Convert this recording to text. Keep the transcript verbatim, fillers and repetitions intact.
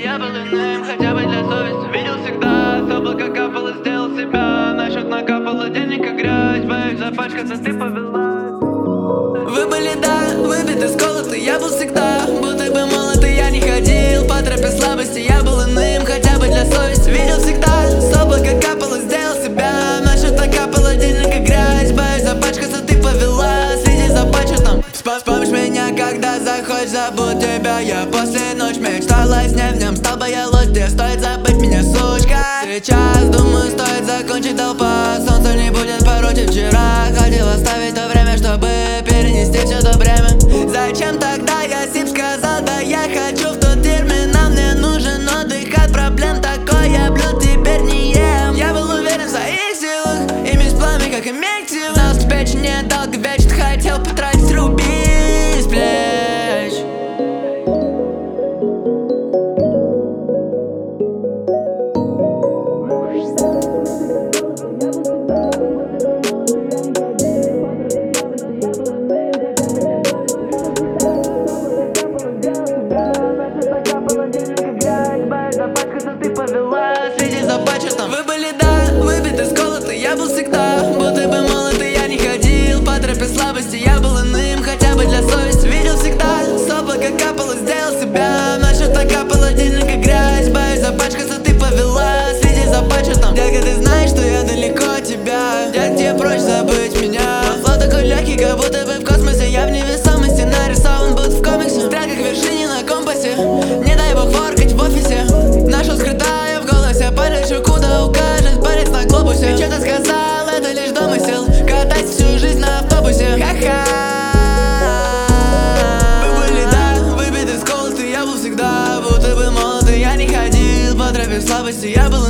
я был иным, хотя бы для совести. Видел всегда, с облака капало, сделал себя. На счет накапало денег и грязь, боюсь запачкаться, ты повела. Вы были, да, выбиты, сколоты, я был всегда. Будто бы молод, и я не ходил по тропе слабости. Я был иным, хотя бы для совести. Видел всегда, с облака капало, сделал себя. На счет накапало денег и грязь, боюсь запачкаться, ты повела. Следи за почетом. Вспомнишь меня, когда захочешь, забудь тебя. Я после ночи мечтала с ней, в нем стал бы я лось. Где стоит забыть меня, сучка. Сейчас, думаю, стоит закончить толпа. Солнце не будет порочить. Вчера хотел оставить то время, чтобы перенести все то бремя. Зачем тогда я сип сказал? Да я хочу в тот терминал. Мне нужен отдых от проблем. Такое блюд теперь не ем. Я был уверен в своих силах, и без пламя, как и мектил. Знал, что печь не долго вечен. Хотел потратить руби с плеч. Следи за почетом. Вы были, да, выбиты, сколоты, я был всегда. Будто бы молод, и я не ходил по тропе слабости. Я был иным, хотя бы для совести. Видел всегда, с облака капало, сделал себя. На счет накапало денег и грязь, боюсь запачкаться, ты повела. Следи за почетом. Детка, ты знаешь, что я далеко от тебя. Детка, тебе проще забыть меня. Флоу такой легкий, как будто бы в космосе. Я в невесомости, нарисован будто в комиксе. Стрелка к вершине на компасе. Не дай бог воркать в офисе. Наша скрытая в голосе, полечу куда укажет палец на глобусе. Ты что-то сказал, это лишь домысел. Катать всю жизнь на автобусе. Ха-ха. Вы были, да, выбиты, сколоты, я был всегда. Будто бы молод, и я не ходил по тропе слабости. Я был